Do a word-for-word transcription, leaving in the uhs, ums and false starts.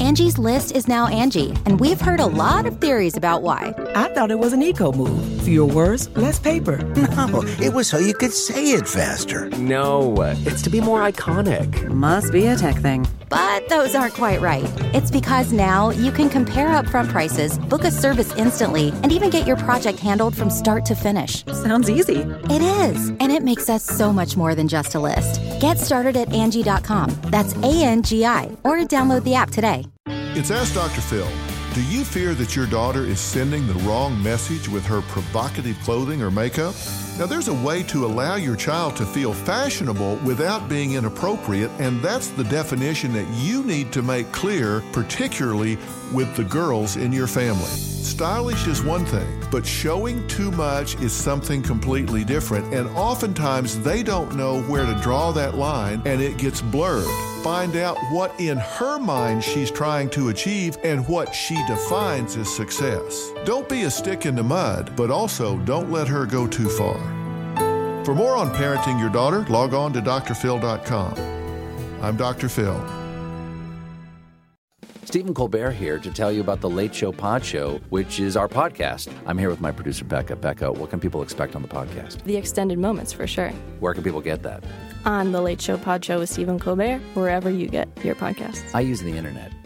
Angie's List is now Angie, and we've heard a lot of theories about why. I thought it was an eco move. Fewer words, less paper. No, it was so you could say it faster. No, it's to be more iconic. Must be a tech thing. But those aren't quite right. It's because now you can compare upfront prices, book a service instantly, and even get your project handled from start to finish. Sounds easy. It is, and it makes us so much more than just a list. Get started at Angie dot com. That's A N G I, or download the app today. It's Ask Doctor Phil. Do you fear that your daughter is sending the wrong message with her provocative clothing or makeup? Now, there's a way to allow your child to feel fashionable without being inappropriate, and that's the definition that you need to make clear, particularly with the girls in your family. Stylish is one thing, but showing too much is something completely different, and oftentimes they don't know where to draw that line, and it gets blurred. Find out what in her mind she's trying to achieve and what she defines as success. Don't be a stick in the mud, but also don't let her go too far. For more on parenting your daughter, log on to D R phil dot com. I'm Doctor Phil. Stephen Colbert here to tell you about the Late Show Pod Show, which is our podcast. I'm here with my producer, Becca. Becca, what can people expect on the podcast? The extended moments, for sure. Where can people get that? On the Late Show Pod Show with Stephen Colbert, wherever you get your podcasts. I use the internet.